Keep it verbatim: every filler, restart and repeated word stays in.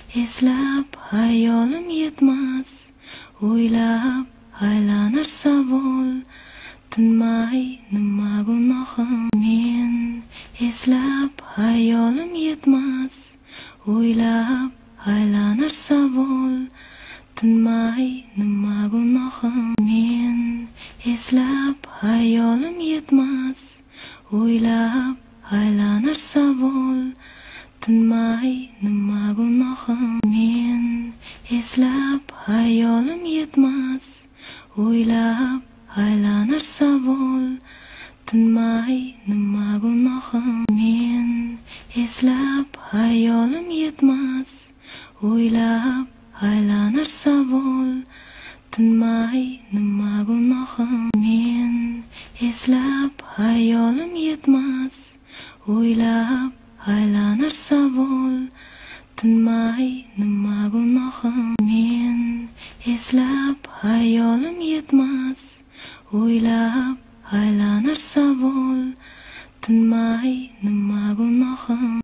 Eslab hayolim yetmas, o'ylab aylanar savol, tinmay nima gunohim men. Eslab hayolim yetmas, o'ylab aylanar savol, tinmay nima gunohim men. Eslab hayolim yetmas, o'ylab aylanar savol, tinmay nima gunohim men. Eslab hayolim yetmas, o'ylab aylanar savol, tinmay nima gunohim men. Eslab hayolim yetmas, o'ylab aylanar savol, tinmay nima gunohim men. Eslab hayolim yetmas, o'ylab aylanar savol, tinmay nima gunohim men. Eslab hayolim yetmas, o'ylab aylanar savol, tinmay nima gunohim